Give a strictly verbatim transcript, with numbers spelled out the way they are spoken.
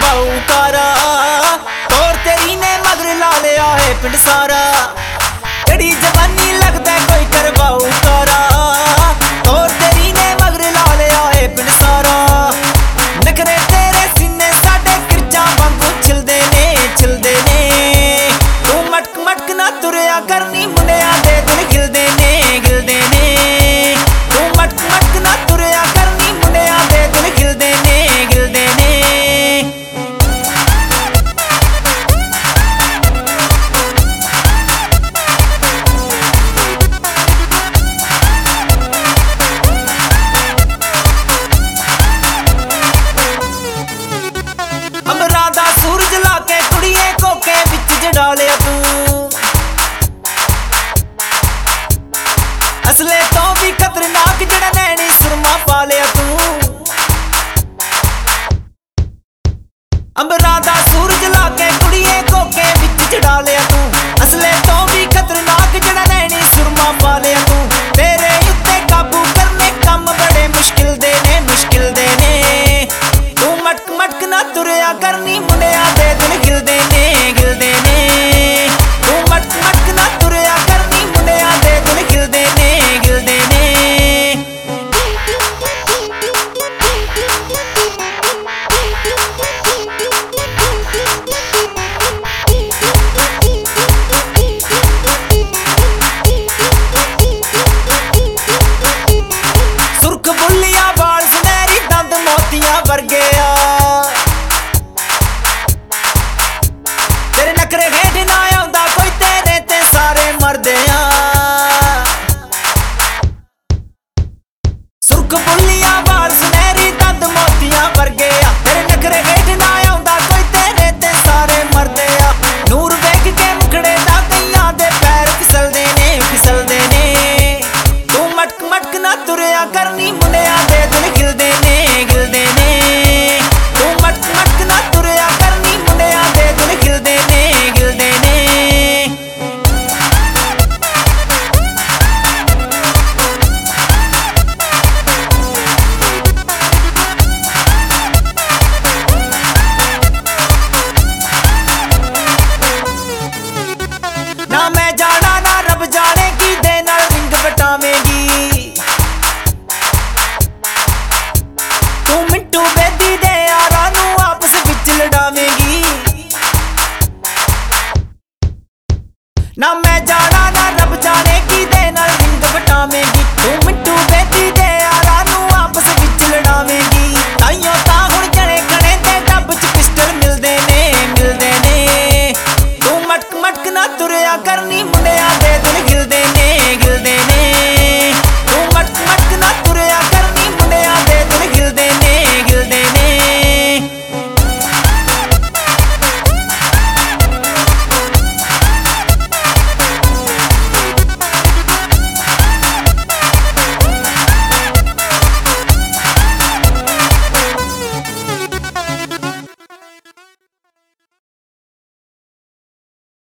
करवाऊ तारा, तोर तेरी ने मगर ला लिया है पिंड सारा। तेरी जवानी लगता कोई करवाऊ तारा, तोर तेरी ने मगर ला लिया है पिंड सारा। नखरे तेरे सीने साडे किरचा वांगू छिलदे ने छिलदे ने, तू मटक मटक ना तुरया करनी मुंडिया दे दिल गिलदे ने गिलदे ने। तू मटक मटक ना तुरया करनी मुंडिया दे दिल गिलदे ने गिलदे ने। अमरां दा सूरज लाके कुड़िए कोके विच जड़ा लिया तू, असले तो भी खतरनाक जड़ा नैनी सुरमा पा लिया तू। अमरां दा सूरज लाके कुड़िए कोके विच जड़ा लिया तू, असले तो भी खतरनाक जड़ा नैनी सुरमा पा लिया तू। तेरे उत्ते काबू करने कम बड़े मुश्किल दे ने मुश्किल दे ने, तू मटक मटक ना तुरया करनी मुंडिया दे दिल गिलदे ने गिलदे ने। तू मटक मटक ना तुरया करनी मुंडिया दे दिल गिलदे ने गिलदे ने। सुर्ख बुल्लिया बाल सुनहरी दंद मोतियां वर्गे आ, तेरे नखरे हेठ ना आउंदा कोई तेरे ते सारे मरदे आ। सुर्ख बुल्लिया बाल सुनहरी दंद मोतियां वर्गे आ, तेरे नखरे हेठ ना आउंदा कोई तेरे ते सारे मरदे आ। नूर वेख के मुखड़े दा कईयां दे पैर फिसलदे ने फिसलदे ने, तू मटक मटक ना तुरया करनी मुंडिया दे दिल गिलदे ने गिलदे ने। तू मटक मटक ना तुरया करनी मुंडिया दे दिल गिलदे ने गिलदे ने। ना मैं जाना ना रब जाने की दे नाल रिंग बटावेंगी, तू मिंटू बेदी दे यारां नू आपस विच लड़ावेंगी। ना मैं जाना ना रब जाने की दे नाल रिंग बटावेंगी,